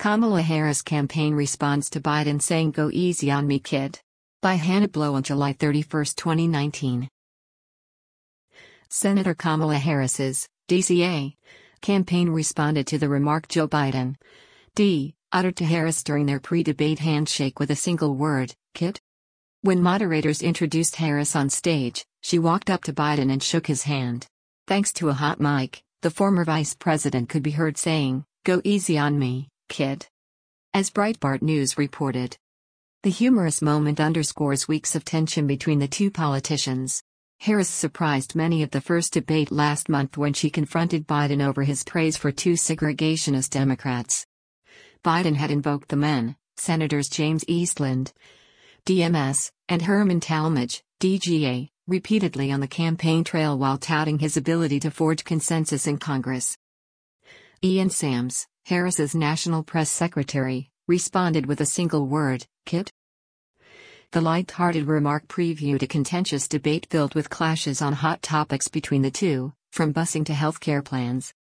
Kamala Harris campaign responds to Biden saying "Go easy on me, kid." By Hannah Blow on July 31, 2019. Senator Kamala Harris's DCA campaign responded to the remark Joe Biden uttered to Harris during their pre-debate handshake with a single word, "Kid." When moderators introduced Harris on stage, she walked up to Biden and shook his hand. Thanks to a hot mic, the former vice president could be heard saying, "Go easy on me, kid." As Breitbart News reported, the humorous moment underscores weeks of tension between the two politicians. Harris surprised many at the first debate last month when she confronted Biden over his praise for two segregationist Democrats. Biden had invoked the men, Senators James Eastland, DMS, and Herman Talmadge, DGA, repeatedly on the campaign trail while touting his ability to forge consensus in Congress. Ian Sams, Harris's national press secretary, responded with a single word, "Kid." The light-hearted remark previewed a contentious debate filled with clashes on hot topics between the two, from busing to healthcare plans.